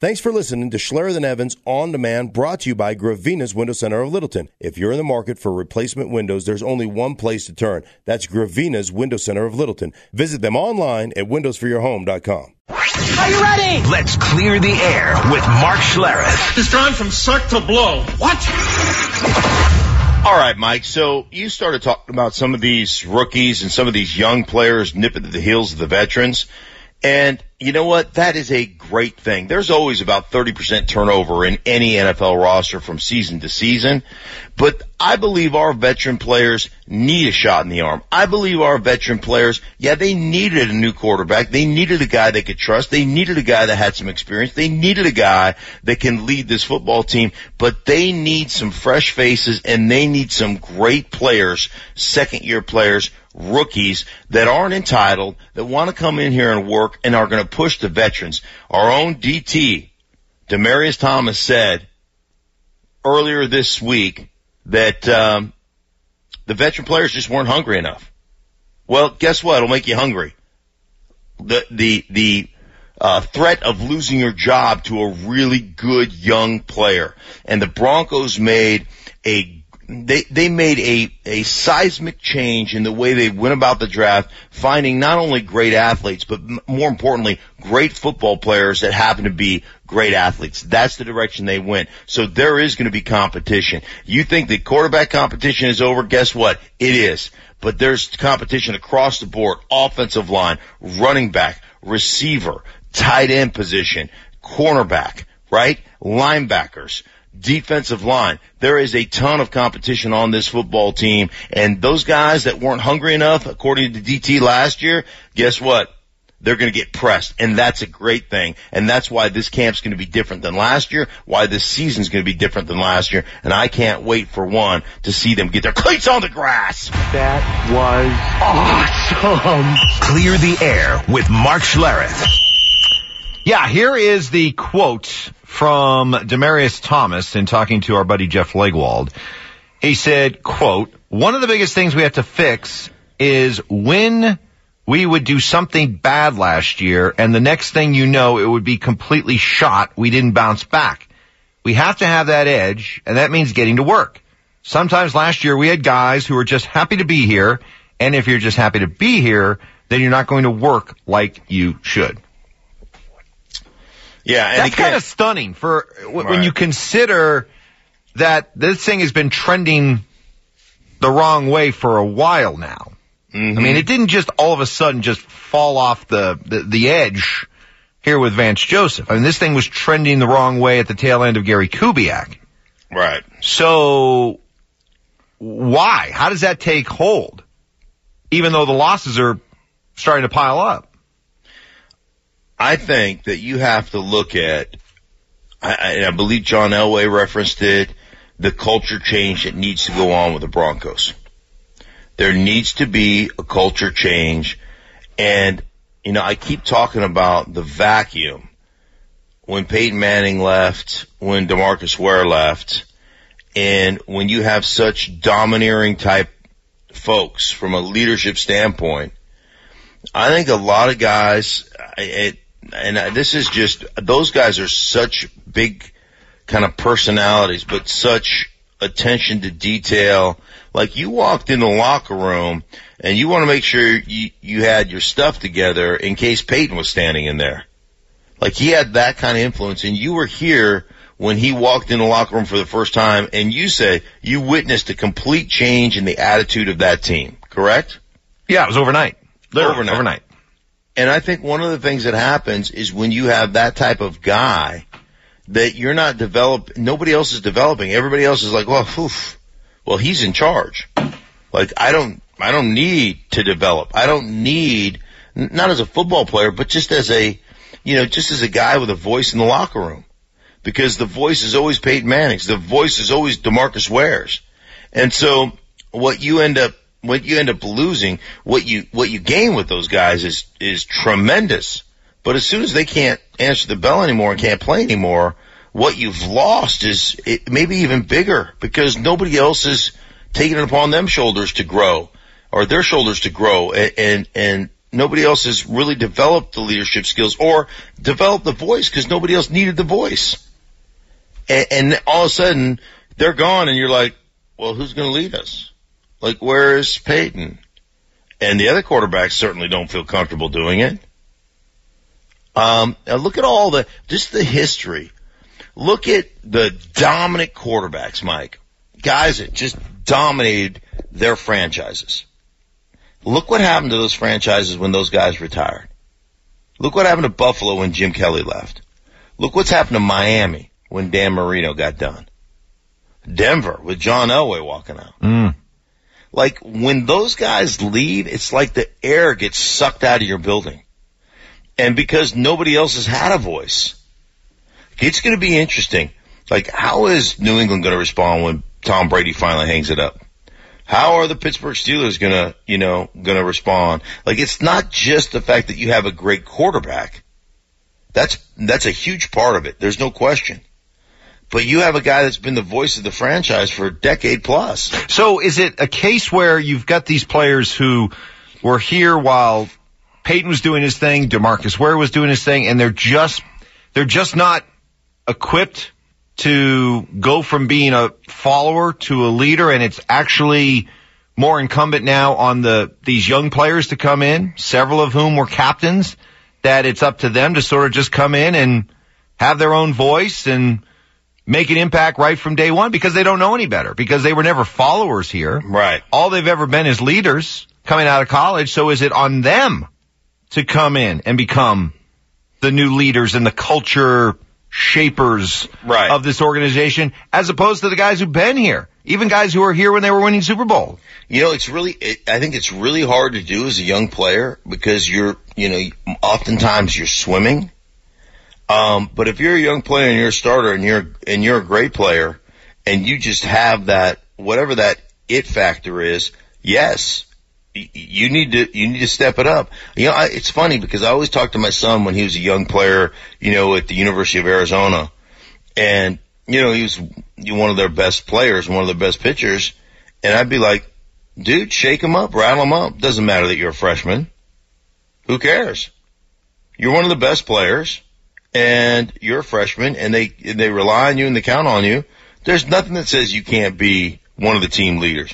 Thanks for listening to Schlerer than Evans On Demand, brought to you by Gravina's Window Center of Littleton. If you're in the market for replacement windows, there's only one place to turn. That's Gravina's Window Center of Littleton. Visit them online at windowsforyourhome.com. Are you ready? Let's clear the air with Mark Schlereth. It's gone from suck to blow. What? All right, Mike, so you started talking about some of these rookies and some of these young players nipping at the heels of the veterans. And you know what? That is a great thing. There's always about 30% turnover in any NFL roster from season to season. But I believe our veteran players need a shot in the arm. I believe our veteran players, they needed a new quarterback. They needed a guy they could trust. They needed a guy that had some experience. They needed a guy that can lead this football team. But they need some fresh faces, and they need some great players, second-year players, rookies that aren't entitled, that want to come in here and work and are going to push the veterans. Our own DT, Demaryius Thomas, said earlier this week that the veteran players just weren't hungry enough. Well, guess what? It'll make you hungry. The threat of losing your job to a really good young player. And the Broncos made They made a seismic change in the way they went about the draft, finding not only great athletes, but more importantly, great football players that happen to be great athletes. That's the direction they went. So there is going to be competition. You think the quarterback competition is over? Guess what? It is. But there's competition across the board. Offensive line, running back, receiver, tight end position, cornerback, right? Linebackers. Defensive line. There is a ton of competition on this football team, and those guys that weren't hungry enough, according to DT last year, guess what? They're going to get pressed, and that's a great thing. And that's why this camp's going to be different than last year, why this season's going to be different than last year, and I can't wait for one to see them get their cleats on the grass. That was awesome. Clear the air with Mark Schlereth. Yeah, here is the quote from Demaryius Thomas in talking to our buddy Jeff Legwold. He said, quote, "One of the biggest things we have to fix is when we would do something bad last year and the next thing you know, it would be completely shot. We didn't bounce back. We have to have that edge, and that means getting to work. Sometimes last year we had guys who were just happy to be here, and if you're just happy to be here, then you're not going to work like you should." Yeah, and that's kind of stunning for when you consider that this thing has been trending the wrong way for a while now. Mm-hmm. I mean, it didn't just all of a sudden just fall off the edge here with Vance Joseph. I mean, this thing was trending the wrong way at the tail end of Gary Kubiak. Right. So why? How does that take hold? Even though the losses are starting to pile up. I think that you have to look at, I believe John Elway referenced it, the culture change that needs to go on with the Broncos. There needs to be a culture change. And, I keep talking about the vacuum. When Peyton Manning left, when DeMarcus Ware left, and when you have such domineering type folks from a leadership standpoint, I think a lot of guys, this is just, those guys are such big kind of personalities, but such attention to detail. Like, you walked in the locker room and you want to make sure you had your stuff together in case Peyton was standing in there. Like, he had that kind of influence, and you were here when he walked in the locker room for the first time, and you said you witnessed a complete change in the attitude of that team, correct? Yeah, it was overnight. Literally overnight. And I think one of the things that happens is when you have that type of guy that you're not nobody else is developing. Everybody else is like, well, he's in charge. Like, I don't need to develop. I don't need, not as a football player, but just as a guy with a voice in the locker room. Because the voice is always Peyton Manning's. The voice is always DeMarcus Ware's. And so what you end up losing, what you gain with those guys is tremendous. But as soon as they can't answer the bell anymore and can't play anymore, what you've lost is maybe even bigger, because nobody else is taking it upon them shoulders to grow, or their shoulders to grow and Nobody else has really developed the leadership skills or developed the voice because nobody else needed the voice. And all of a sudden, they're gone, and you're like, well, who's going to lead us? Like, where is Peyton? And the other quarterbacks certainly don't feel comfortable doing it. Now look at just the history. Look at the dominant quarterbacks, Mike. Guys that just dominated their franchises. Look what happened to those franchises when those guys retired. Look what happened to Buffalo when Jim Kelly left. Look what's happened to Miami when Dan Marino got done. Denver with John Elway walking out. Like, when those guys leave, it's like the air gets sucked out of your building. And because nobody else has had a voice, it's going to be interesting. Like, how is New England going to respond when Tom Brady finally hangs it up? How are the Pittsburgh Steelers going to respond? Like, it's not just the fact that you have a great quarterback. That's a huge part of it. There's no question. But you have a guy that's been the voice of the franchise for a decade plus. So is it a case where you've got these players who were here while Peyton was doing his thing, DeMarcus Ware was doing his thing, and they're just not equipped to go from being a follower to a leader, and it's actually more incumbent now on these young players to come in, several of whom were captains, that it's up to them to sort of just come in and have their own voice and make an impact right from day one because they don't know any better, because they were never followers here. Right. All they've ever been is leaders coming out of college. So is it on them to come in and become the new leaders and the culture shapers of this organization, as opposed to the guys who've been here, even guys who were here when they were winning Super Bowl? You know, I think it's really hard to do as a young player because oftentimes you're swimming. But if you're a young player and you're a starter and you're a great player and you just have that, whatever that it factor is, yes, you need to step it up. You know, it's funny because I always talk to my son when he was a young player, at the University of Arizona, and, he was one of their best players, one of their best pitchers. And I'd be like, dude, shake him up, rattle him up. Doesn't matter that you're a freshman. Who cares? You're one of the best players. And you're a freshman, and they rely on you and they count on you. There's nothing that says you can't be one of the team leaders.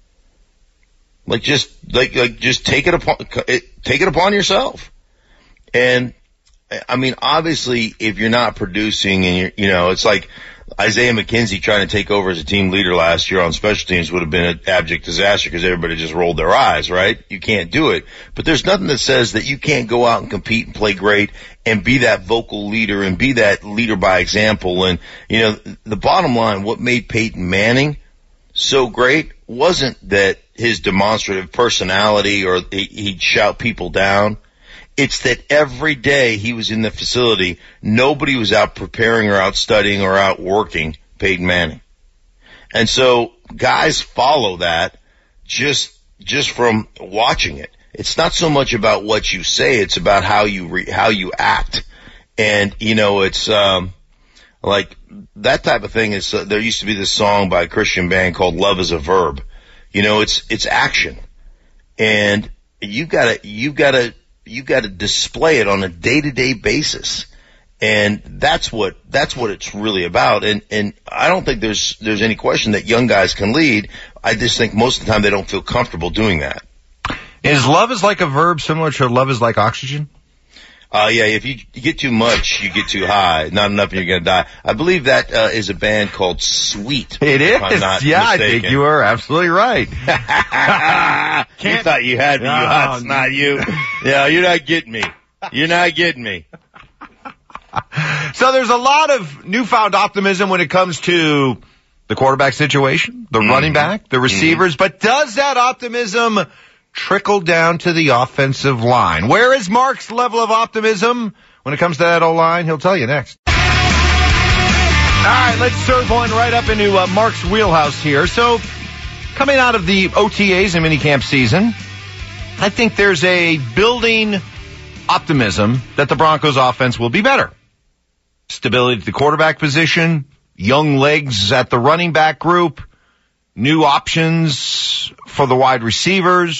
Just take it upon yourself. And I mean, obviously, if you're not producing and it's like Isaiah McKenzie trying to take over as a team leader last year on special teams would have been an abject disaster because everybody just rolled their eyes, right? You can't do it. But there's nothing that says that you can't go out and compete and play great and be that vocal leader and be that leader by example. And, the bottom line, what made Peyton Manning so great wasn't that his demonstrative personality or he'd shout people down. It's that every day he was in the facility, nobody was out preparing or out studying or out working Peyton Manning. And so guys follow that just from watching it. It's not so much about what you say, it's about how you act. And, it's like that type of thing is, there used to be this song by a Christian band called Love is a Verb. It's action. And you've got to display it on a day-to-day basis. And that's what it's really about. And I don't think there's any question that young guys can lead. I just think most of the time they don't feel comfortable doing that. Is love is like a verb similar to love is like oxygen? Yeah, if you get too much, you get too high. Not enough and you're going to die. I believe that is a band called Sweet. It is. I'm not mistaken. I think you are absolutely right. You thought you had me, you hot snot, you. Yeah, you're not getting me. You're not getting me. So there's a lot of newfound optimism when it comes to the quarterback situation, the running back, the receivers. But does that optimism trickle down to the offensive line? Where is Mark's level of optimism when it comes to that O-line? He'll tell you next. All right, let's serve one right up into Mark's wheelhouse here. So coming out of the OTAs and minicamp season, I think there's a building optimism that the Broncos offense will be better. Stability at the quarterback position, young legs at the running back group, new options for the wide receivers,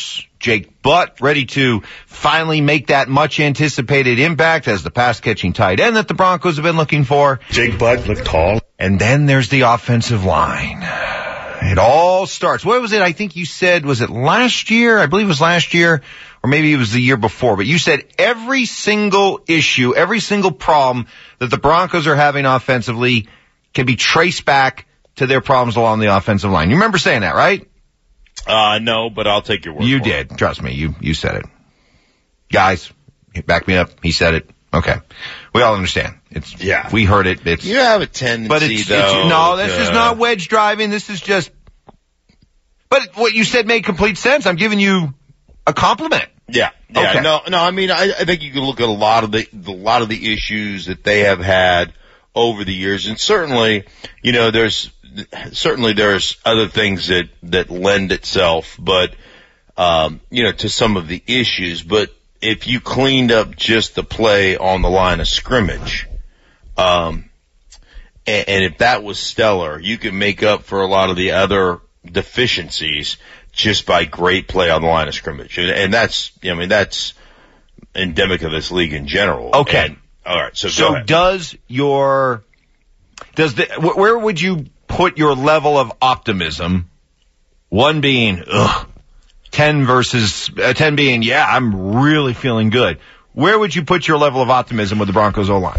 Jake Butt ready to finally make that much-anticipated impact as the pass-catching tight end that the Broncos have been looking for. Jake Butt looked tall. And then there's the offensive line. It all starts. What was it? I think you said, was it last year? I believe it was last year, or maybe it was the year before. But you said every single issue, every single problem that the Broncos are having offensively can be traced back to their problems along the offensive line. You remember saying that, right? No, but I'll take your word for it. You did. Trust me. You said it. Guys, back me up. He said it. Okay. We all understand. Yeah. We heard it. It's, you have a tendency, though. No, this is not wedge driving. This is just, but what you said made complete sense. I'm giving you a compliment. Yeah. Okay. No, I mean, I think you can look at a lot of the issues that they have had over the years. And certainly, there's other things that lend itself, but, to some of the issues. But if you cleaned up just the play on the line of scrimmage, and if that was stellar, you could make up for a lot of the other deficiencies just by great play on the line of scrimmage. And that's endemic of this league in general. Okay. And, all right. So go ahead. Where would you put your level of optimism? 1 being, 10 being, yeah, I'm really feeling good. Where would you put your level of optimism with the Broncos O-line?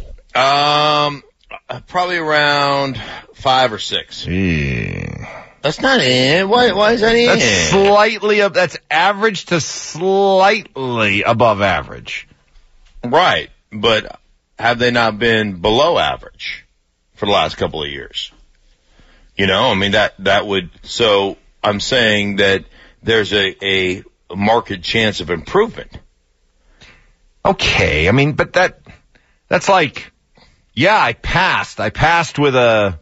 Probably around 5 or 6. That's not in. Why is that in? That's slightly up. That's average to slightly above average. Right. But have they not been below average for the last couple of years? I mean, that would, so I'm saying that there's a marked chance of improvement. Okay. I mean, but that's like, yeah, I passed. I passed with a,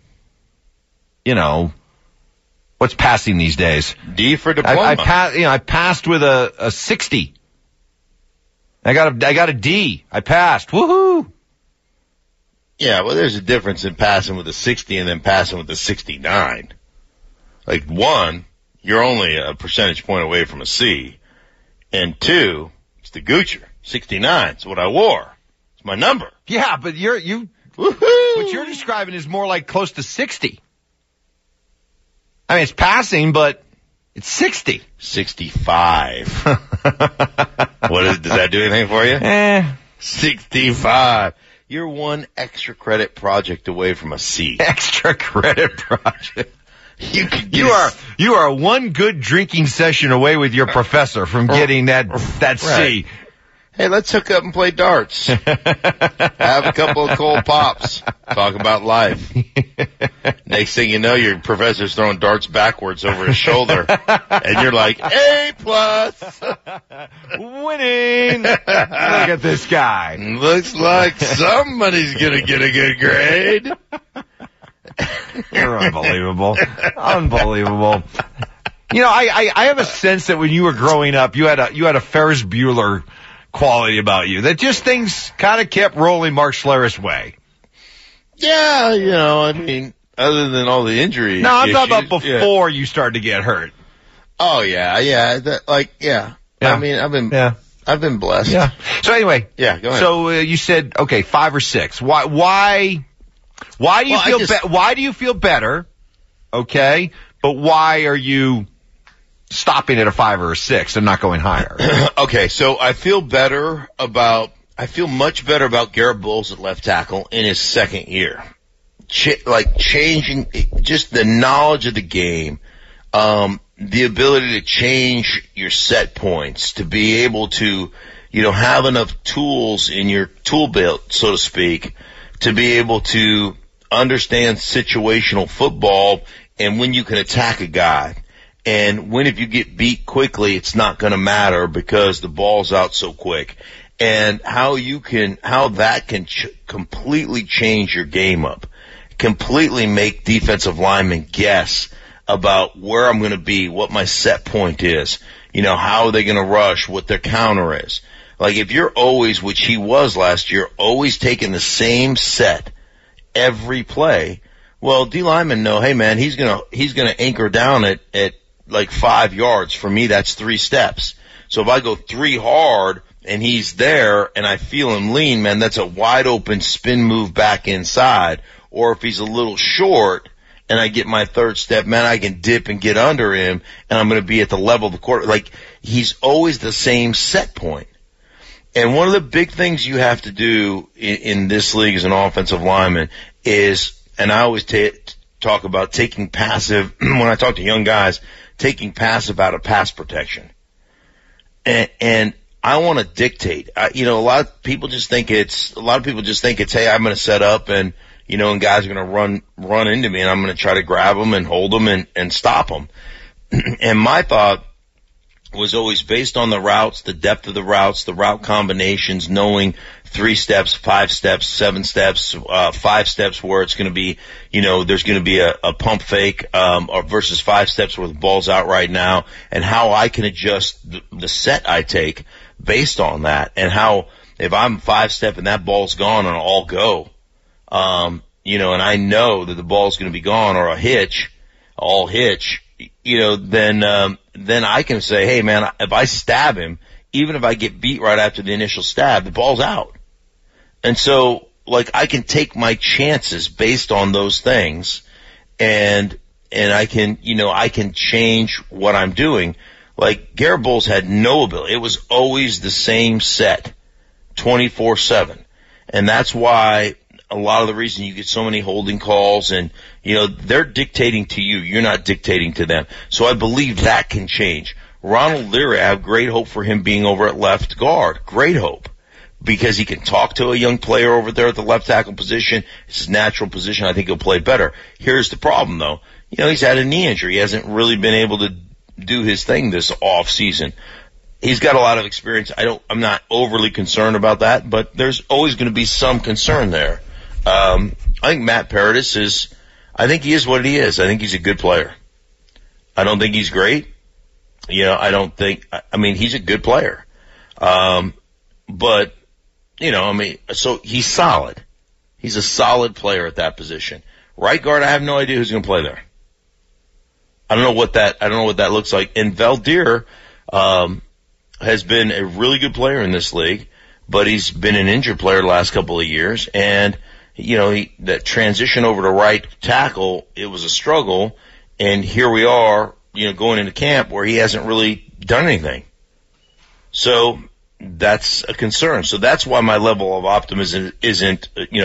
what's passing these days? D for diploma. I passed with a 60. I got a D. I passed. Woohoo! Yeah, well, there's a difference in passing with a 60 and then passing with a 69. Like, 1, you're only a percentage point away from a C. And 2, it's the Goocher. 69. It's what I wore. It's my number. Yeah, but Woohoo! what you're describing is more like close to 60. I mean, it's passing, but it's 60. 65. Does that do anything for you? 65. You're 1 extra credit project away from a C. Extra credit project. You are 1 good drinking session away with your professor from getting that right. C. Hey, let's hook up and play darts. Have a couple of cold pops. Talk about life. Next thing you know, your professor's throwing darts backwards over his shoulder. And you're like, A+. Winning. Look at this guy. Looks like somebody's going to get a good grade. You're unbelievable. Unbelievable. I have a sense that when you were growing up, you had a Ferris Bueller quality about you, that just things kind of kept rolling Mark Schlereth's way. Yeah, I mean, other than all the injury. No, I'm talking about before you started to get hurt. Oh yeah. Yeah. I mean, I've been blessed. Yeah. So anyway. Yeah, go ahead. So you said, okay, 5 or 6. Why do you feel better? Okay. But why are you stopping at a 5 or a 6 and not going higher? Okay, so I feel much better about Garrett Bowles at left tackle in his second year. Changing just the knowledge of the game, the ability to change your set points, to be able to, have enough tools in your tool belt, so to speak, to be able to understand situational football and when you can attack a guy. And if you get beat quickly, it's not going to matter because the ball's out so quick. And how that can completely change your game up, completely make defensive linemen guess about where I'm going to be, what my set point is, how are they going to rush, what their counter is. Like if you're always, which he was last year, always taking the same set every play, well, D linemen know, hey man, he's going to anchor down at like 5 yards. For me, that's 3 steps. So if I go 3 hard and he's there and I feel him lean, man, that's a wide open spin move back inside. Or if he's a little short and I get my 3rd step, man, I can dip and get under him and I'm going to be at the level of the quarter. Like, he's always the same set point. And one of the big things you have to do in this league as an offensive lineman is, and I always talk about taking passive, when I talk to young guys, taking passive out of pass protection. And I want to dictate. A lot of people just think it's, hey, I'm going to set up and guys are going to run into me and I'm going to try to grab them and hold them and stop them. And my thought was always based on the routes, the depth of the routes, the route combinations, knowing 3 steps, 5 steps, 7 steps, 5 steps where it's going to be, there's going to be a pump fake, or versus 5 steps where the ball's out right now, and how I can adjust the set I take based on that, and how if I'm 5 step and that ball's gone and I'll go, and I know that the ball's going to be gone or all hitch, then I can say, hey man, if I stab him, even if I get beat right after the initial stab, the ball's out. And so, like, I can take my chances based on those things, and I can change what I'm doing. Like, Garrett Bowles had no ability. It was always the same set, 24/7. And that's why a lot of the reason you get so many holding calls and, they're dictating to you. You're not dictating to them. So I believe that can change. Ronald Leary, I have great hope for him being over at left guard. Great hope. Because he can talk to a young player over there at the left tackle position. It's his natural position. I think he'll play better. Here's the problem though. He's had a knee injury. He hasn't really been able to do his thing this off season. He's got a lot of experience. I'm not overly concerned about that, but there's always going to be some concern there. I think Matt Paradis I think he is what he is. I think he's a good player. I don't think he's great. He's a good player. But, so he's solid. He's a solid player at that position. Right guard, I have no idea who's going to play there. I don't know what that looks like. And Valdir, has been a really good player in this league, but he's been an injured player the last couple of years. And, that transition over to right tackle, it was a struggle. And here we are, going into camp where he hasn't really done anything. So that's a concern. So that's why my level of optimism isn't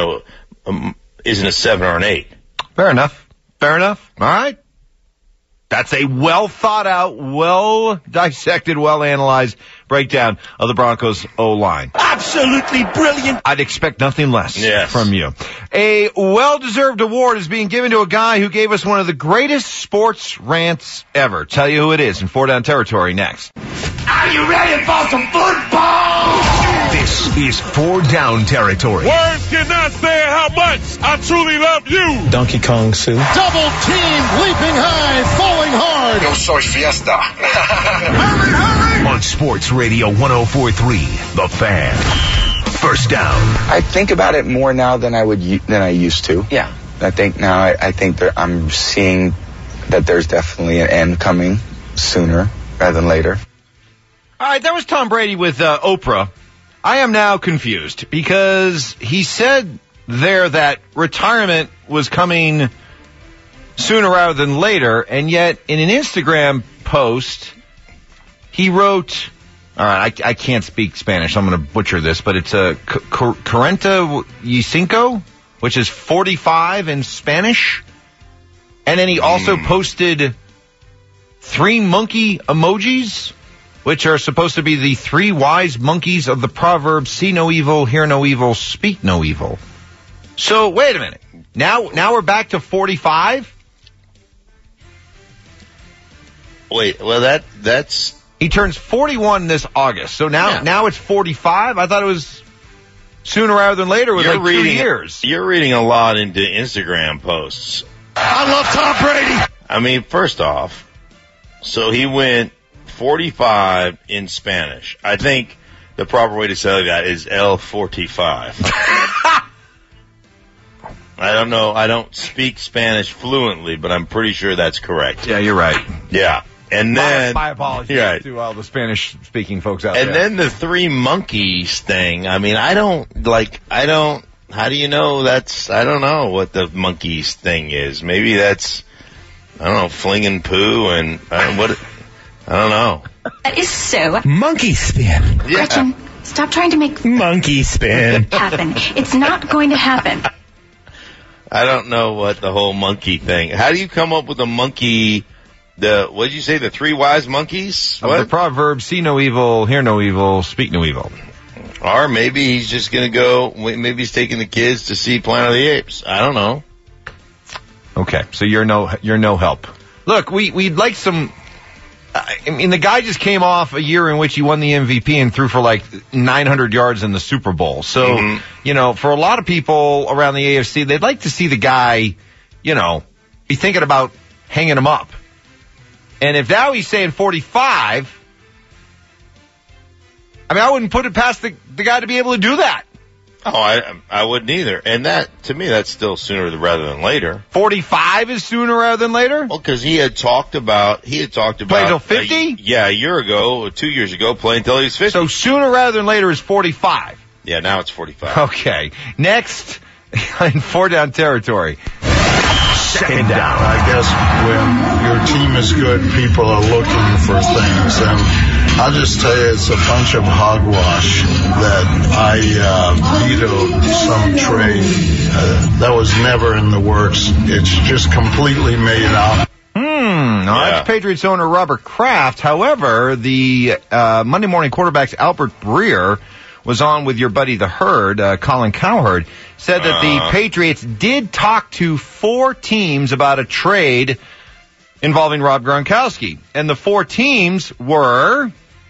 a 7 or an 8. Fair enough. All right. That's a well thought out, well dissected, well analyzed breakdown of the Broncos O-line. Absolutely brilliant. I'd expect nothing less from you. A well-deserved award is being given to a guy who gave us one of the greatest sports rants ever. Tell you who it is in 4 Down Territory next. Are you ready for some football? This is 4 Down Territory. Words cannot say how much I truly love you. Donkey Kong Sue. Double team, leaping high, falling hard. Yo soy fiesta. Hurry! On Sports Radio 104.3, The Fan. First down. I think about it more now than I used to. Yeah. I think now I'm seeing that there's definitely an end coming sooner rather than later. All right, that was Tom Brady with Oprah. I am now confused because he said there that retirement was coming sooner rather than later, and yet in an Instagram post, he wrote, all right, I can't speak Spanish, so I'm going to butcher this, but it's a 45, which is 45 in Spanish. And then he also posted 3 monkey emojis, which are supposed to be the 3 wise monkeys of the proverb, see no evil, hear no evil, speak no evil. So, wait a minute. Now we're back to 45? Wait, well, that's... He turns 41 this August, so now it's 45? I thought it was sooner rather than later with 2 years. You're reading a lot into Instagram posts. I love Tom Brady. I mean, first off, so he went 45 in Spanish. I think the proper way to say that is El 45. I don't know. I don't speak Spanish fluently, but I'm pretty sure that's correct. Yeah, you're right. Yeah. And then my apologies right. to all the Spanish-speaking folks out there. And then the three monkeys thing. I mean, I don't. How do you know that's? I don't know what the monkeys thing is. Maybe that's, I don't know, flinging poo and I don't know. That is so. Monkey spin. Yeah. Gretchen, stop trying to make monkey spin happen. It's not going to happen. I don't know what the whole monkey thing. How do you come up with a monkey? What did you say? The three wise monkeys? What? The proverb: see no evil, hear no evil, speak no evil. Or maybe he's just going to go. Maybe he's taking the kids to see Planet of the Apes. I don't know. Okay, so you're no help. Look, we'd like some. I mean, the guy just came off a year in which he won the MVP and threw for like 900 yards in the Super Bowl. So, for a lot of people around the AFC, they'd like to see the guy, be thinking about hanging him up. And if now he's saying 45, I mean, I wouldn't put it past the guy to be able to do that. Oh, I wouldn't either. And that, to me, that's still sooner rather than later. 45 is sooner rather than later? Well, because he had talked about play till 50? A year ago, or 2 years ago, play until he was 50. So sooner rather than later is 45. Yeah, now it's 45. Okay. Next, in 4-down territory. Second down. I guess when your team is good, people are looking for things. And I'll just tell you, it's a bunch of hogwash that I vetoed some trade. That was never in the works. It's just completely made up. That's Patriots owner Robert Kraft. However, the Monday Morning Quarterbacks Albert Breer was on with your buddy the Herd, Colin Cowherd, said that the Patriots did talk to 4 teams about a trade involving Rob Gronkowski. And the 4 teams were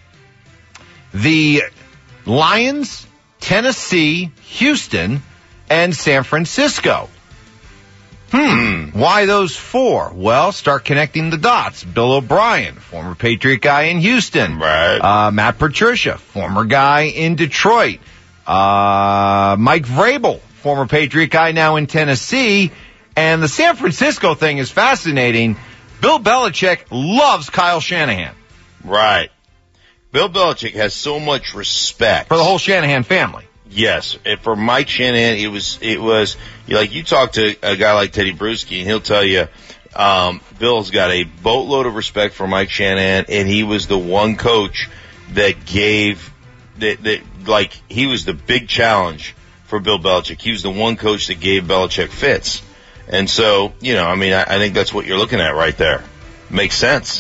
the Lions, Tennessee, Houston, and San Francisco. Why those 4? Well, start connecting the dots. Bill O'Brien, former Patriot guy in Houston. Right. Matt Patricia, former guy in Detroit. Mike Vrabel, former Patriot guy now in Tennessee. And the San Francisco thing is fascinating. Bill Belichick loves Kyle Shanahan. Right. Bill Belichick has so much respect for the whole Shanahan family. Yes, and for Mike Shanahan, it was like you talk to a guy like Teddy Bruschi, and he'll tell you, Bill's got a boatload of respect for Mike Shanahan, and he was the one coach that gave that he was the big challenge for Bill Belichick. He was the one coach that gave Belichick fits, and so I think that's what you're looking at right there. Makes sense.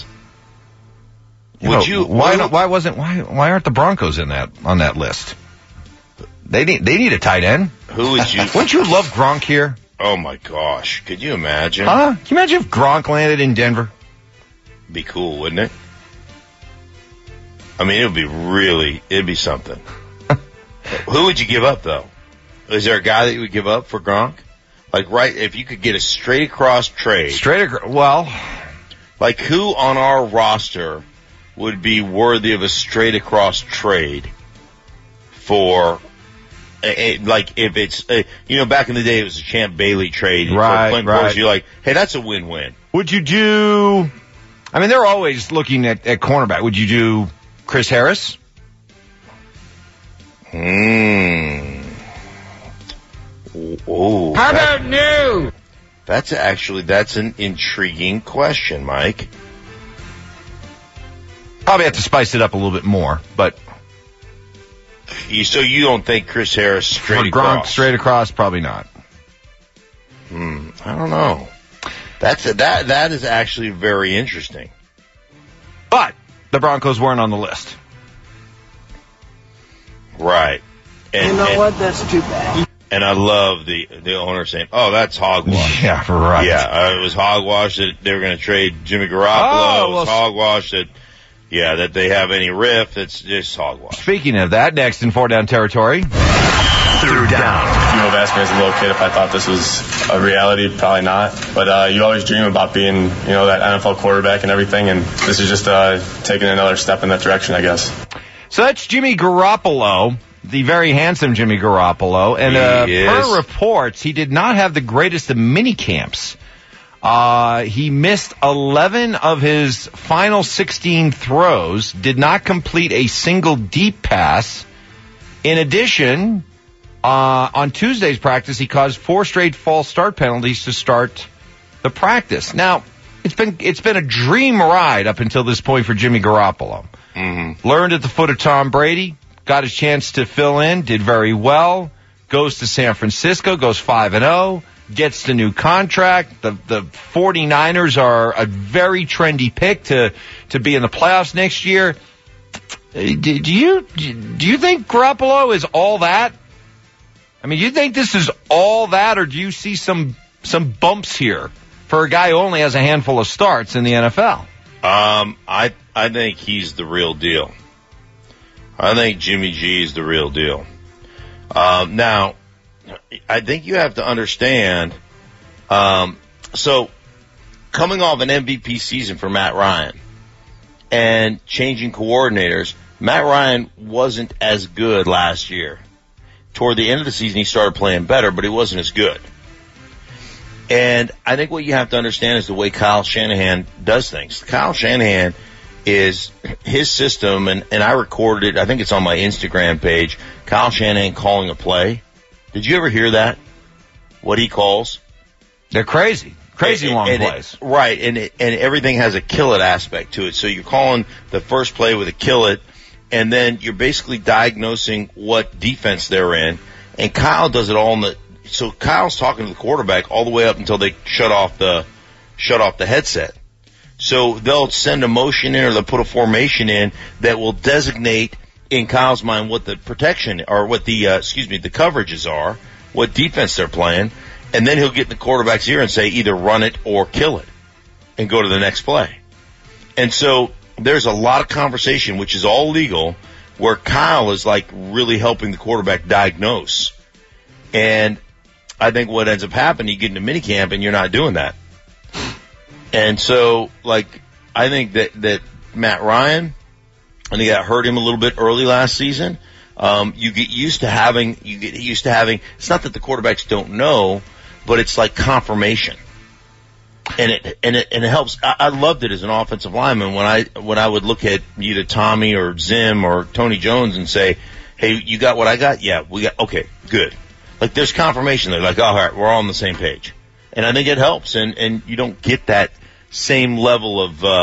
Why aren't the Broncos on that list? They need a tight end. Who would you? Wouldn't you love Gronk here? Oh my gosh, could you imagine? Can you imagine if Gronk landed in Denver? Be cool, wouldn't it? I mean, it'd be something. Who would you give up though? Is there a guy that you would give up for Gronk? If you could get a straight across trade. Like who on our roster would be worthy of a straight across trade for, if it's, back in the day it was a Champ Bailey trade. Right. You're like, hey, that's a win-win. Would you do, they're always looking at cornerback. Would you do Chris Harris? Oh. How about no? That's an intriguing question, Mike. Probably have to spice it up a little bit more, but. So you don't think Chris Harris straight across? Gronk straight across, probably not. I don't know. That is actually very interesting. But the Broncos weren't on the list. Right. And what? That's too bad. And I love the owner saying, "Oh, that's hogwash." Yeah, right. Yeah, it was hogwash that they were going to trade Jimmy Garoppolo. It was hogwash that they have any riff. It's just hogwash. Speaking of that, next in 4-down territory. 3rd down. If you would have asked me as a little kid if I thought this was a reality, probably not. But you always dream about being, that NFL quarterback and everything, and this is just taking another step in that direction, I guess. So that's Jimmy Garoppolo, the very handsome Jimmy Garoppolo. And per reports, he did not have the greatest of mini camps He missed 11 of his final 16 throws, did not complete a single deep pass. In addition, on Tuesday's practice, he caused 4 straight false start penalties to start the practice. Now, it's been a dream ride up until this point for Jimmy Garoppolo. Mm-hmm. Learned at the foot of Tom Brady, got his chance to fill in, did very well, goes to San Francisco, goes 5-0. Gets the new contract. The 49ers are a very trendy pick to be in the playoffs next year. Do you think Garoppolo is all that? I mean, do you think this is all that, or do you see some bumps here for a guy who only has a handful of starts in the NFL? I think he's the real deal. I think Jimmy G is the real deal. Now, I think you have to understand, so coming off an MVP season for Matt Ryan and changing coordinators, Matt Ryan wasn't as good last year. Toward the end of the season, he started playing better, but he wasn't as good. And I think what you have to understand is the way Kyle Shanahan does things. Kyle Shanahan is his system, and I recorded it, I think it's on my Instagram page, Kyle Shanahan calling a play. Did you ever hear that? What he calls? They're crazy long plays. Right, and everything has a kill it aspect to it. So you're calling the first play with a kill it, and then you're basically diagnosing what defense they're in. And Kyle does it all so Kyle's talking to the quarterback all the way up until they shut off the headset. So they'll send a motion in or they'll put a formation in that will designate in Kyle's mind what the protection or what the coverages are, what defense they're playing, and then he'll get in the quarterback's ear and say either run it or kill it and go to the next play. And so there's a lot of conversation, which is all legal, where Kyle is like really helping the quarterback diagnose. And I think what ends up happening, you get into minicamp and you're not doing that. And so, I think that Matt Ryan, I think that hurt him a little bit early last season. You get used to having, it's not that the quarterbacks don't know, but it's like confirmation. And it helps. I loved it as an offensive lineman when I would look at either Tommy or Zim or Tony Jones and say, hey, you got what I got? Yeah, we got, okay, good. Like there's confirmation there, like, all right, we're all on the same page. And I think it helps, and you don't get that same level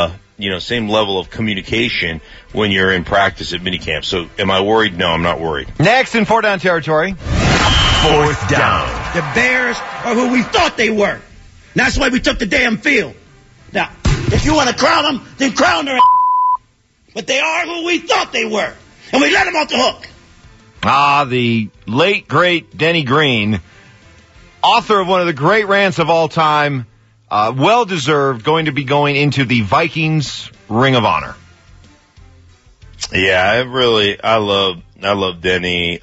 of communication when you're in practice at minicamp. So am I worried? No, I'm not worried. Next in 4th down territory. 4th down. The Bears are who we thought they were. And that's why we took the damn field. Now, if you want to crown them, then crown their But they are who we thought they were. And we let them off the hook. The late, great Denny Green, author of one of the great rants of all time, well-deserved, going to be going into the Vikings Ring of Honor. Yeah, I love Denny.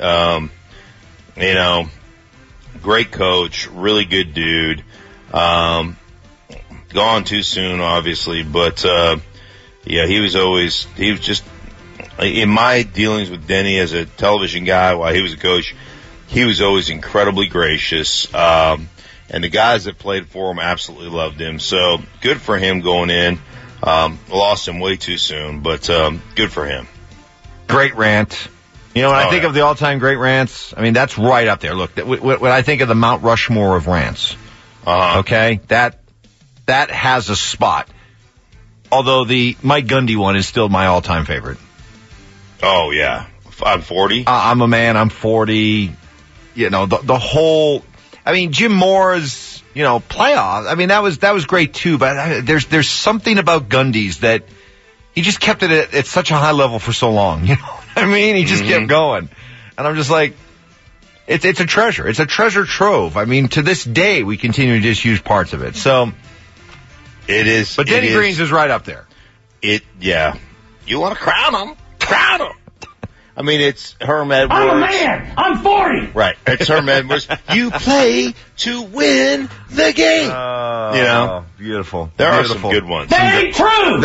Great coach, really good dude. Gone too soon, obviously, but, he was just, in my dealings with Denny as a television guy while he was a coach, he was always incredibly gracious. And the guys that played for him absolutely loved him. So good for him going in. Lost him way too soon, but good for him. Great rant. When I think of the all-time great rants, I mean, that's right up there. Look, when I think of the Mount Rushmore of rants, okay, that has a spot. Although the Mike Gundy one is still my all-time favorite. Oh, yeah. I'm 40. I'm a man. I'm 40. The whole... I mean, Jim Moore's, playoff. I mean, that was great too. But there's something about Gundy's that he just kept it at such a high level for so long. You know what I mean? He just kept going, and I'm just like, it's a treasure. It's a treasure trove. I mean, to this day, we continue to just use parts of it. So it is. But Denny Green's is right up there. Yeah. You want to crown him? Crown him. I mean, it's Herm Edwards. I'm a man. I'm 40. Right. It's Herm Edwards. You play to win the game. Beautiful. There are some good ones. That ain't true.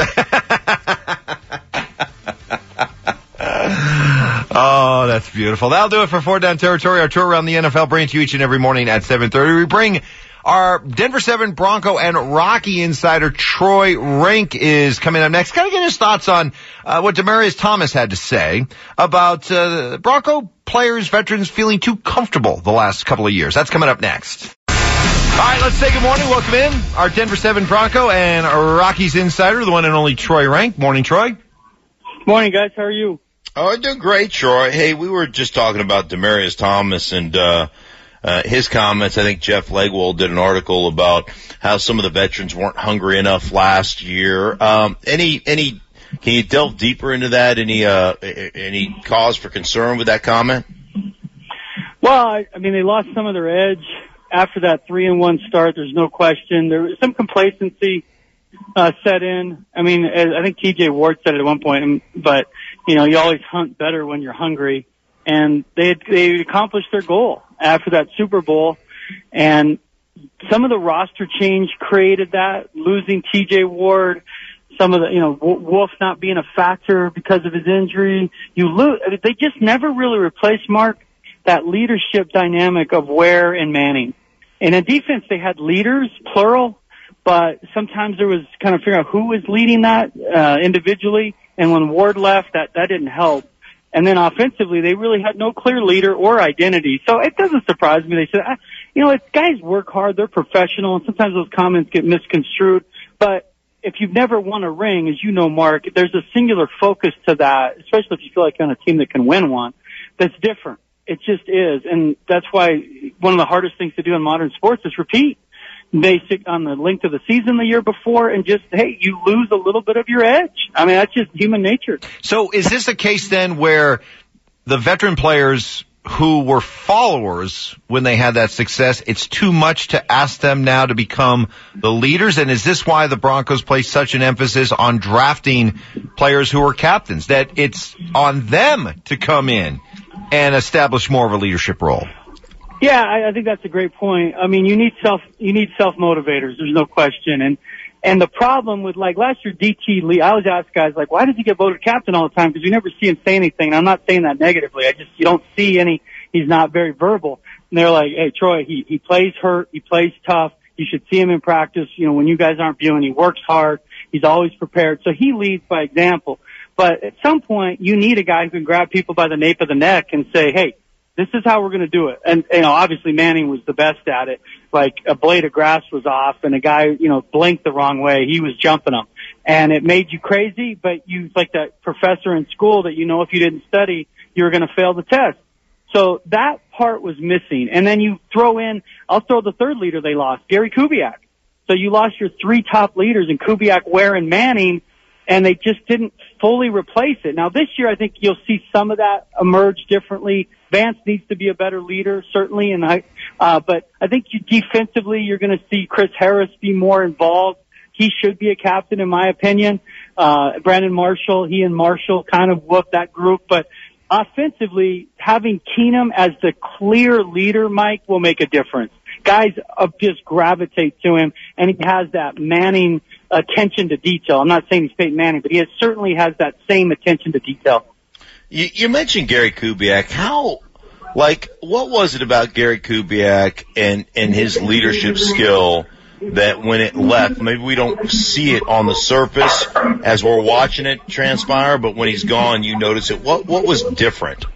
Oh, that's beautiful. That'll do it for 4th down territory. Our tour around the NFL brings to you each and every morning at 7:30. We bring Our Denver 7 Bronco and Rocky insider Troy Renck is coming up next. Kind of get his thoughts on what Demaryius Thomas had to say about Bronco players, veterans feeling too comfortable the last couple of years. That's coming up next. All right, let's say good morning. Welcome in our Denver 7 Bronco and Rockies insider, the one and only Troy Renck. Morning, Troy. Morning, guys. How are you? Oh, I do great, Troy. Hey, we were just talking about Demaryius Thomas and his comments. I think Jeff Legwold did an article about how some of the veterans weren't hungry enough last year. Can you delve deeper into that? Any cause for concern with that comment? Well, I mean, they lost some of their edge after that 3-1 start. There's no question. There was some complacency set in. I mean, I think TJ Ward said it at one point, but you know, you always hunt better when you're hungry. And they accomplished their goal after that Super Bowl. And some of the roster change created that, losing TJ Ward, some of the, you know, Wolf not being a factor because of his injury. They just never really replaced, Mark, that leadership dynamic of Ware and Manning. In a defense, they had leaders, plural, but sometimes there was kind of figuring out who was leading that individually. And when Ward left, that didn't help. And then offensively, they really had no clear leader or identity. So it doesn't surprise me. They said, you know, guys work hard, they're professional, and sometimes those comments get misconstrued. But if you've never won a ring, as you know, Mark, there's a singular focus to that, especially if you feel like you're on a team that can win one, that's different. It just is. And that's why one of the hardest things to do in modern sports is repeat. Basic on the length of the season the year before, and just, hey, you lose a little bit of your edge. I mean, that's just human nature. So is this a case then where the veteran players who were followers when they had that success, it's too much to ask them now to become the leaders? And is this why the Broncos place such an emphasis on drafting players who are captains, that it's on them to come in and establish more of a leadership role? Yeah, I think that's a great point. I mean, you need self-motivators. There's no question. And the problem with, like, last year, DT Lee, I always ask guys, like, why does he get voted captain all the time? Because you never see him say anything. And I'm not saying that negatively. You don't see he's not very verbal. And they're like, hey, Troy, he plays hurt. He plays tough. You should see him in practice. You know, when you guys aren't viewing, he works hard. He's always prepared. So he leads by example. But at some point, you need a guy who can grab people by the nape of the neck and say, hey, this is how we're going to do it. And, you know, obviously Manning was the best at it. Like, a blade of grass was off and a guy, you know, blinked the wrong way. He was jumping them. And it made you crazy, but you, like that professor in school that, you know, if you didn't study, you were going to fail the test. So that part was missing. And then you I'll throw the third leader they lost, Gary Kubiak. So you lost your three top leaders in Kubiak, Ware, and Manning, and they just didn't fully replace it. Now this year, I think you'll see some of that emerge differently. Vance needs to be a better leader, certainly, but I think defensively, you're going to see Chris Harris be more involved. He should be a captain, in my opinion. Brandon Marshall, he and Marshall kind of whooped that group, but offensively, having Keenum as the clear leader, Mike, will make a difference. Guys just gravitate to him, and he has that Manning attention to detail. I'm not saying he's Peyton Manning, but he certainly has that same attention to detail. You mentioned Gary Kubiak. What was it about Gary Kubiak and his leadership skill that when it left, maybe we don't see it on the surface as we're watching it transpire, but when he's gone, you notice it. What was different?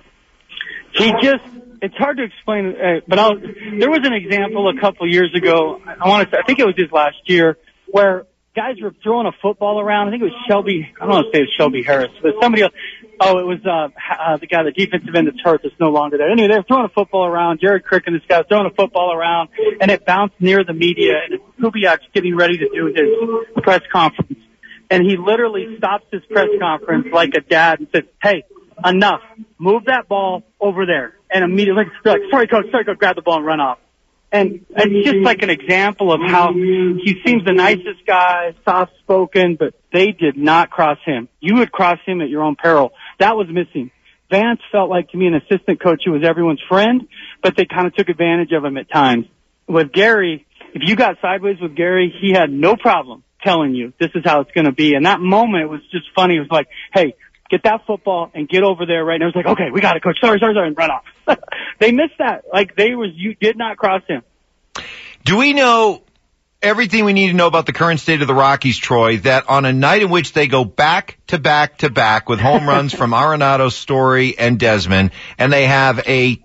It's hard to explain, but there was an example a couple years ago. I think it was just last year, where guys were throwing a football around. I think it was Shelby. I don't want to say it was Shelby Harris, but somebody else. Oh, it was the guy, the defensive end that's hurt, that's no longer there. Anyway, they were throwing a football around. Jared Crick and this guy was throwing a football around, and it bounced near the media. And Kubiak's getting ready to do his press conference, and he literally stops his press conference like a dad and says, "Hey, enough! Move that ball over there." And immediately, like, sorry, coach, grab the ball and run off. And it's just like an example of how he seems the nicest guy, soft-spoken, but they did not cross him. You would cross him at your own peril. That was missing. Vance felt like, to me, an assistant coach who was everyone's friend, but they kind of took advantage of him at times. With Gary, if you got sideways with Gary, he had no problem telling you this is how it's going to be. And that moment was just funny. It was like, hey, get that football and get over there right now. It was like, okay, we got it, coach. Sorry, and run off. They missed that. Like, you did not cross him. Do we know everything we need to know about the current state of the Rockies, Troy, that on a night in which they go back to back to back with home runs from Arenado, Story, and Desmond, and they have a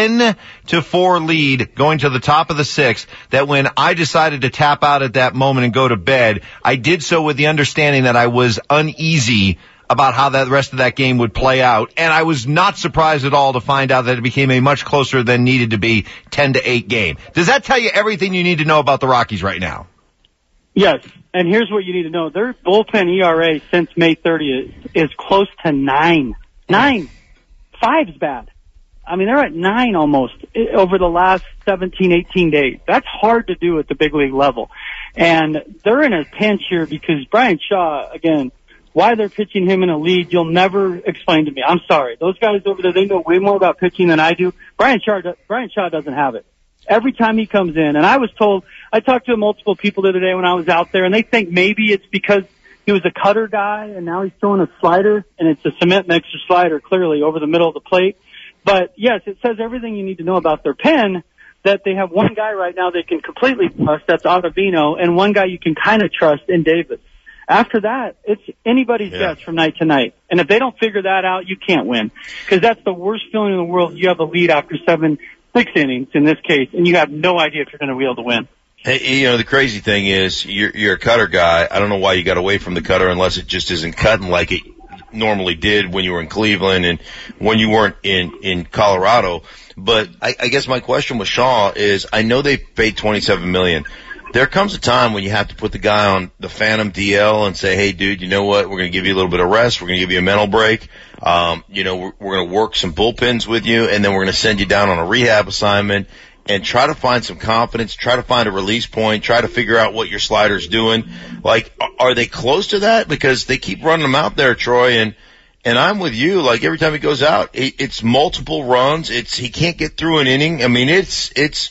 10-4 lead going to the top of the sixth, that when I decided to tap out at that moment and go to bed, I did so with the understanding that I was uneasy about how the rest of that game would play out, and I was not surprised at all to find out that it became a much closer than needed to be 10-8 game. Does that tell you everything you need to know about the Rockies right now? Yes, and here's what you need to know. Their bullpen ERA since May 30th is close to 9. 9. 5's bad. I mean, they're at 9 almost over the last 17, 18 days. That's hard to do at the big league level. And they're in a pinch here because Brian Shaw, again, why they're pitching him in a lead, you'll never explain to me. I'm sorry. Those guys over there, they know way more about pitching than I do. Brian Shaw doesn't have it. Every time he comes in, and I talked to multiple people the other day when I was out there, and they think maybe it's because he was a cutter guy, and now he's throwing a slider, and it's a cement mixer slider, clearly, over the middle of the plate. But, yes, it says everything you need to know about their pen, that they have one guy right now they can completely trust, that's Ottavino, and one guy you can kind of trust in Davis. After that, it's anybody's guess from night to night. And if they don't figure that out, you can't win. Because that's the worst feeling in the world. You have a lead after 6 innings in this case, and you have no idea if you're going to be able to win. Hey, you know, the crazy thing is you're a cutter guy. I don't know why you got away from the cutter unless it just isn't cutting like it normally did when you were in Cleveland and when you weren't in Colorado. But I guess my question with Shaw is, I know they paid $27 million. There comes a time when you have to put the guy on the phantom DL and say, hey, dude, you know what? We're going to give you a little bit of rest. We're going to give you a mental break. You know, we're going to work some bullpens with you, and then we're going to send you down on a rehab assignment and try to find some confidence, try to find a release point, try to figure out what your slider's doing. Like, are they close to that? Because they keep running them out there, Troy, and I'm with you. Like, every time he goes out, it's multiple runs. He can't get through an inning. I mean, it's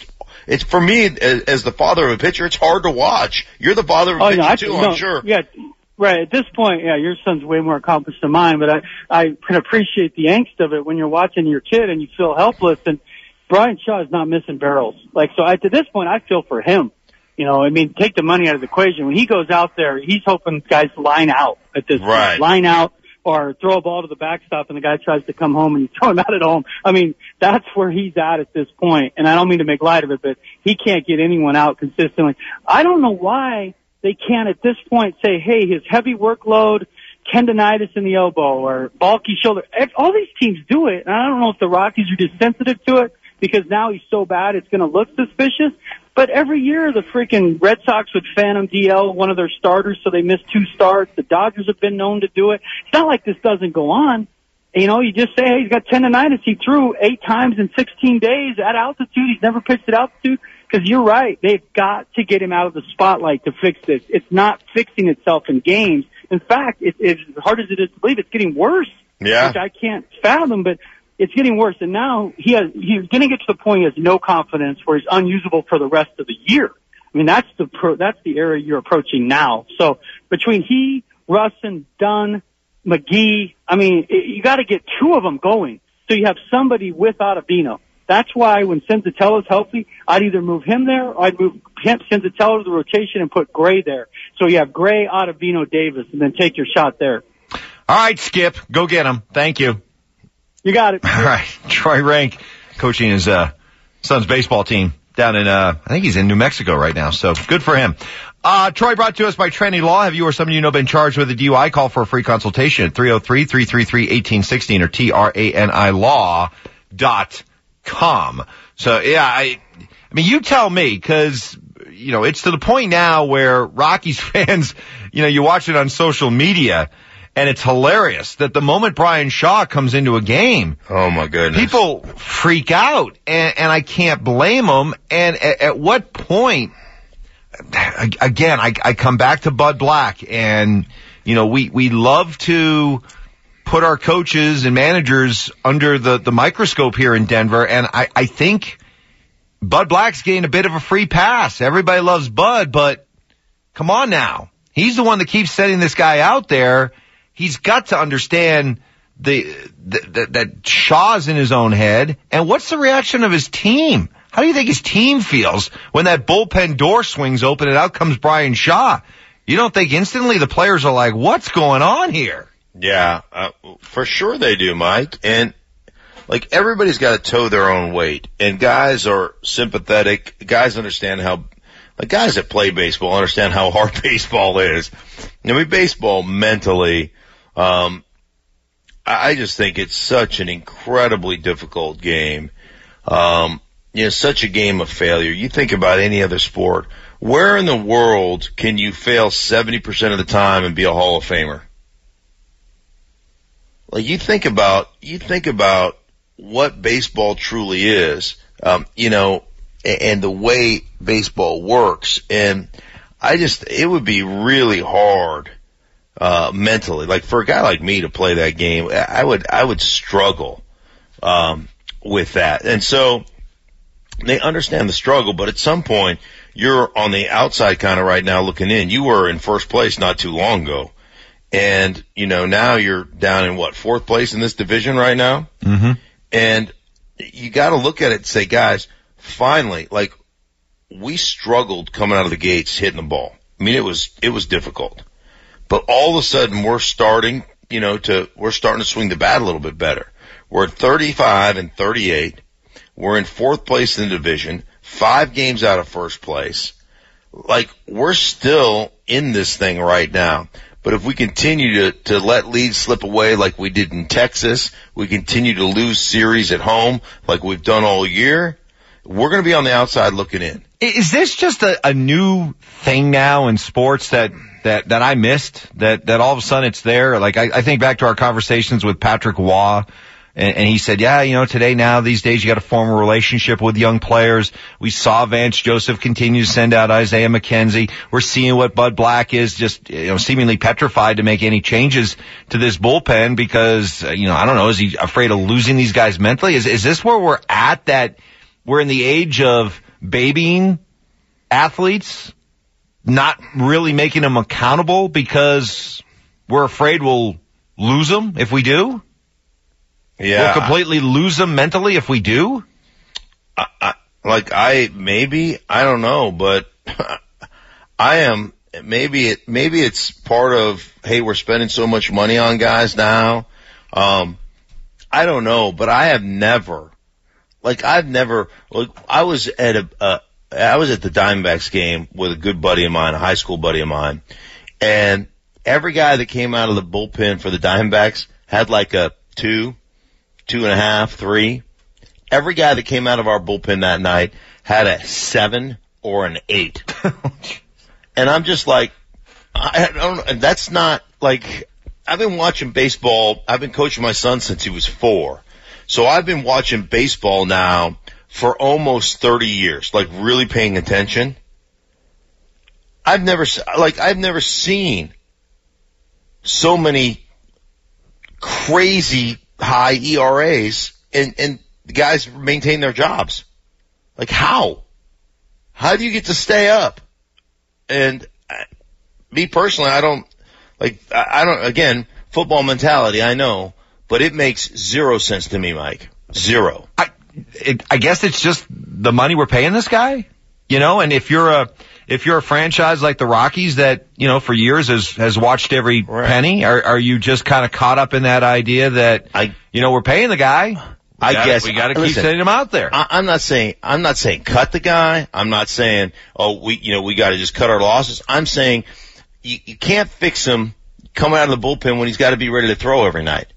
for me, as the father of a pitcher, it's hard to watch. You're the father of a pitcher too, I'm sure. Yeah, right. At this point, yeah, your son's way more accomplished than mine, but I can appreciate the angst of it when you're watching your kid and you feel helpless. And Brian Shaw is not missing barrels. Like, so to this point, I feel for him. You know, I mean, take the money out of the equation. When he goes out there, he's hoping guys line out at this point. Line out. Or throw a ball to the backstop and the guy tries to come home and you throw him out at home. I mean, that's where he's at this point. And I don't mean to make light of it, but he can't get anyone out consistently. I don't know why they can't at this point say, hey, his heavy workload, tendonitis in the elbow or bulky shoulder. All these teams do it. And I don't know if the Rockies are just sensitive to it because now he's so bad it's going to look suspicious. But every year the freaking Red Sox would phantom DL one of their starters so they missed 2 starts. The Dodgers have been known to do it. It's not like this doesn't go on. You know, you just say, hey, he's got tendonitis. He threw 8 times in 16 days at altitude. He's never pitched at altitude. Because you're right. They've got to get him out of the spotlight to fix this. It's not fixing itself in games. In fact, as hard as it is to believe, it's getting worse. Yeah. Which I can't fathom, but it's getting worse, and now he's going to get to the point he has no confidence where he's unusable for the rest of the year. I mean, that's the area you're approaching now. So between he, Russin, Dunn, McGee, I mean, you got to get 2 of them going. So you have somebody with Ottavino. That's why when Senzatello's healthy, I'd either move him there or I'd move Senzatello to the rotation and put Gray there. So you have Gray, Ottavino, Davis, and then take your shot there. All right, Skip, go get him. Thank you. You got it. All right. Troy Rank coaching his son's baseball team down in, I think he's in New Mexico right now. So good for him. Troy, brought to us by Tranny Law. Have you or someone you know been charged with a DUI? Call for a free consultation at 303-333-1816 or TRANILaw.com. So yeah, I mean, you tell me, cause, you know, it's to the point now where Rockies fans, you know, you watch it on social media, and it's hilarious that the moment Brian Shaw comes into a game, oh my goodness, people freak out, and I can't blame them. And at what point, again, I come back to Bud Black, and you know, we love to put our coaches and managers under the microscope here in Denver, and I think Bud Black's getting a bit of a free pass. Everybody loves Bud, but come on now, he's the one that keeps setting this guy out there. He's got to understand that Shaw's in his own head. And what's the reaction of his team? How do you think his team feels when that bullpen door swings open and out comes Brian Shaw? You don't think instantly the players are like, what's going on here? Yeah, for sure they do, Mike. And like everybody's got to toe their own weight, and guys are sympathetic. Guys understand how, like guys that play baseball understand how hard baseball is. I mean, baseball mentally, I just think it's such an incredibly difficult game. Such a game of failure. You think about any other sport. Where in the world can you fail 70% of the time and be a Hall of Famer? Like you think about what baseball truly is, and the way baseball works. And it would be really hard, mentally. Like for a guy like me to play that game, I would struggle, with that. And so they understand the struggle, but at some point you're on the outside kind of right now looking in. You were in first place not too long ago. And, now you're down in fourth place in this division right now? Mm-hmm. And you got to look at it and say, guys, finally, we struggled coming out of the gates hitting the ball. I mean, it was difficult. But all of a sudden we're starting to swing the bat a little bit better. We're at 35 and 38. We're in fourth place in the division, 5 games out of first place. We're still in this thing right now. But if we continue to let leads slip away like we did in Texas, we continue to lose series at home like we've done all year, we're going to be on the outside looking in. Is this just a new thing now in sports that I missed, that all of a sudden it's there? I think back to our conversations with Patrick Waugh, and he said, today now, these days, you got to form a relationship with young players. We saw Vance Joseph continue to send out Isaiah McKenzie. We're seeing what Bud Black is just, seemingly petrified to make any changes to this bullpen because, I don't know, is he afraid of losing these guys mentally? Is this where we're at, that we're in the age of babying athletes, not really making them accountable because we're afraid we'll lose them if we do? Yeah. We'll completely lose them mentally if we do? I don't know, but maybe it's part of, hey, we're spending so much money on guys now. I don't know, but I was at the Diamondbacks game with a good buddy of mine, a high school buddy of mine, and every guy that came out of the bullpen for the Diamondbacks had a 2.5, 3. Every guy that came out of our bullpen that night had a 7 or an 8. And I'm just I don't, that's not I've been watching baseball. I've been coaching my son since he was 4. So I've been watching baseball now for almost 30 years, really paying attention. I've never seen so many crazy high ERAs and the guys maintain their jobs. How do you get to stay up? And me personally, I don't, again, football mentality, I know, but it makes 0 sense to me, Mike. 0. I guess it's just the money we're paying this guy, and if you're a franchise like the Rockies that, for years has watched every penny, are you just kind of caught up in that idea that, we're paying the guy? I guess we got to keep sending him out there. I'm not saying cut the guy. I'm not saying, we got to just cut our losses. I'm saying you can't fix him coming out of the bullpen when he's got to be ready to throw every night.